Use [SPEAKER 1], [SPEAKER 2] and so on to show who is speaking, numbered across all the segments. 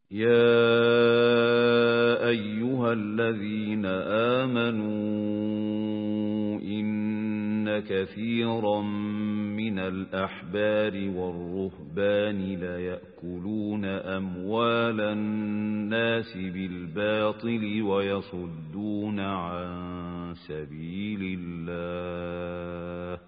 [SPEAKER 1] يا أيها الذين آمنوا إن كثيرا من الأحبار والرهبان ليأكلون أموال الناس بالباطل ويصدون عن سبيل الله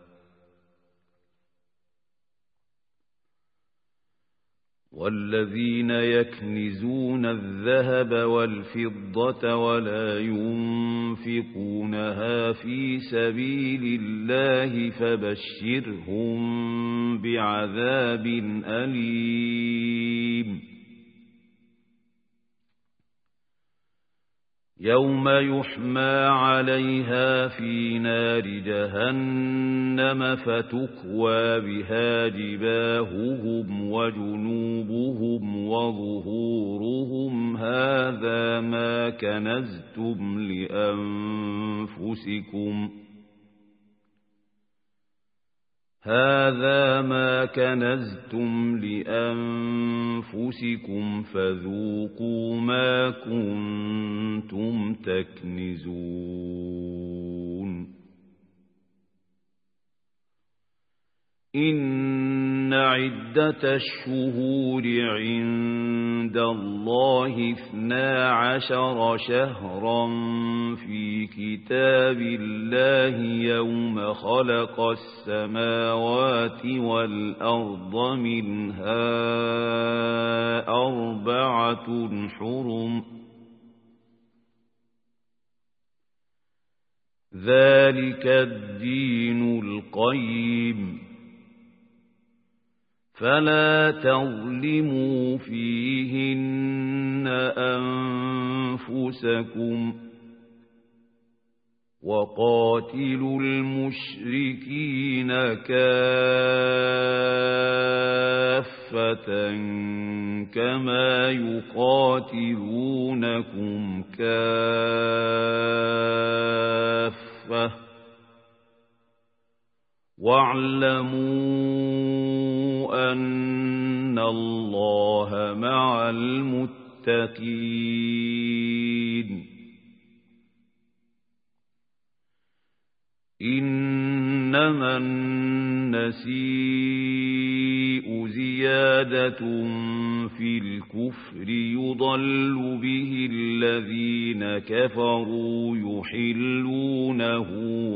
[SPEAKER 1] والذين يكنزون الذهب والفضة ولا ينفقونها في سبيل الله فبشرهم بعذاب أليم يوم يحمى عليها في نار جهنم فتكوى بها جباههم وجنوبهم وظهورهم هذا ما كنزتم لأنفسكم فذوقوا ما كنتم تكنزون إن عدة الشهور عند الله 12 شهرا في كتاب الله يوم خلق السماوات والأرض منها 4 حرم ذلك الدين القيم فلا تظلموا فيهن أنفسكم وقاتلوا المشركين كافة كما يقاتلونكم كافة واعلموا أن الله مع المتقين إنما النسيء زيادة في الكفر يضل به الذين كفروا يحلونه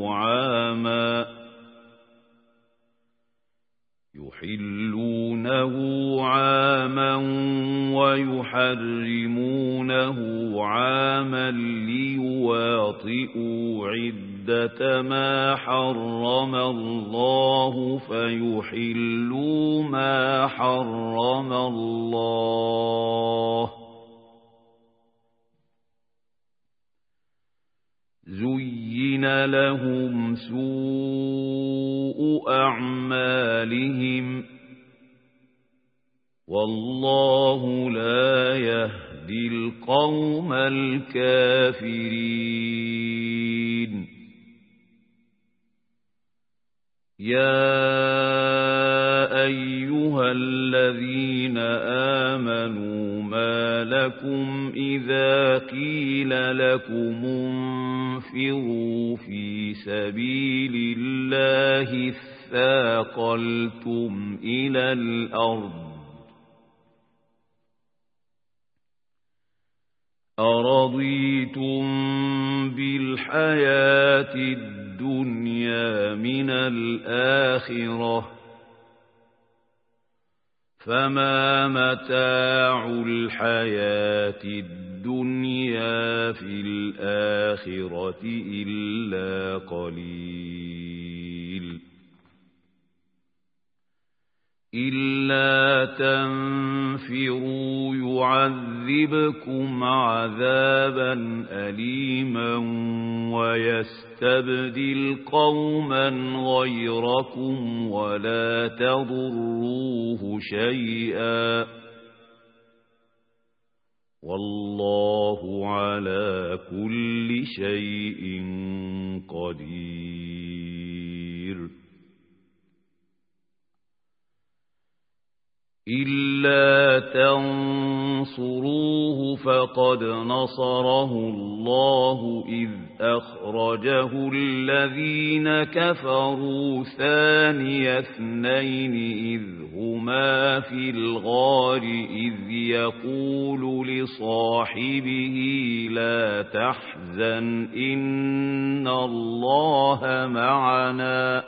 [SPEAKER 1] عاما ويحرمونه عاما ليواطئوا عدة ما حرم الله فيحلوا ما حرم الله زين لهم سوء أعمالهم والله لا يهدي القوم الكافرين يا أيها الذين آمنوا ما لكم إذا قيل لكم انفروا في سبيل الله اثاقلتم إلى الأرض أرضيتم بالحياة الدنيا من الآخرة فما متاع الحياة الدنيا في الآخرة إلا قليل إلا تنفروا يعذبكم عذابا أليما ويستبدل قوما غيركم ولا تضروه شيئا والله على كل شيء قدير إلا تنفروا تنصروه فقد نصره الله إذ أخرجه الذين كفروا ثاني اثنين إذ هما في الغار إذ يقول لصاحبه لا تحزن إن الله معنا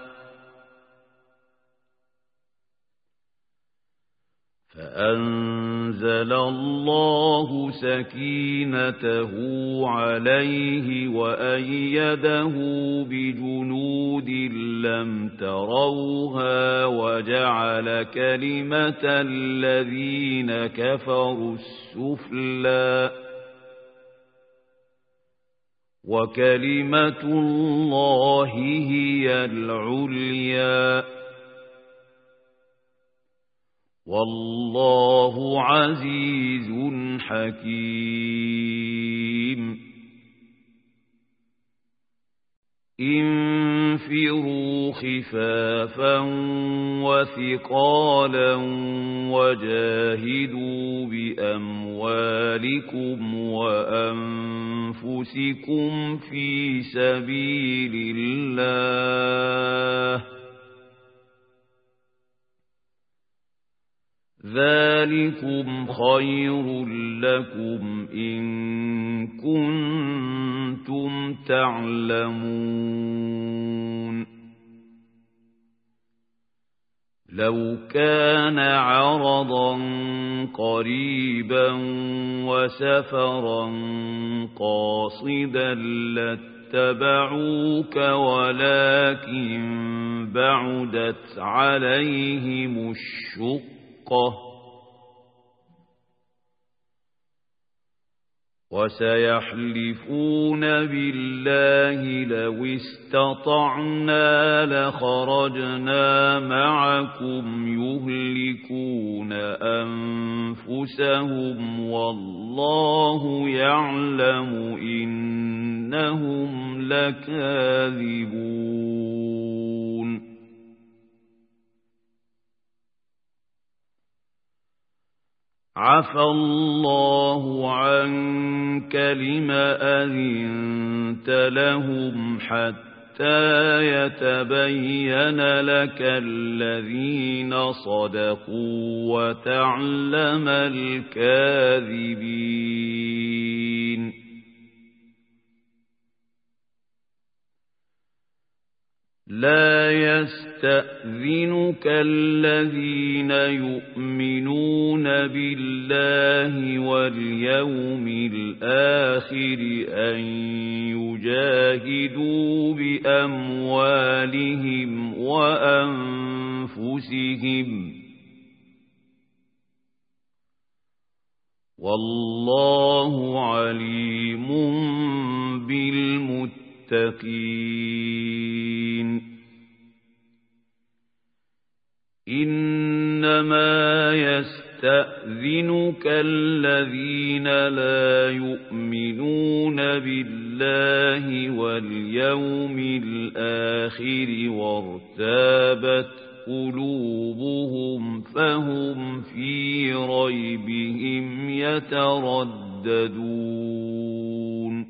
[SPEAKER 1] فأنزل الله سكينته عليه وأيده بجنود لم تروها وجعل كلمة الذين كفروا السفلى وكلمة الله هي العليا والله عزيز حكيم انفروا خفافا وثقالا وجاهدوا بأموالكم وأنفسكم في سبيل الله ذلكم خير لكم إن كنتم تعلمون لو كان عرضا قريبا وسفرا قاصدا لاتبعوك ولكن بعدت عليهم الشقة وسيحلفون بالله لو استطعنا لخرجنا معكم يهلكون أنفسهم والله يعلم إنهم لكاذبون عفى الله عنك لم أذنت لهم حتى يتبين لك الذين صدقوا وتعلم الكاذبين لا يستأذنك الذين يؤمنون بالله واليوم الآخر أن يجاهدوا بأموالهم وأنفسهم والله عليم بالمتقين إنما يستأذنك الذين لا يؤمنون بالله واليوم الآخر وارتابت قلوبهم فهم في ريبهم يترددون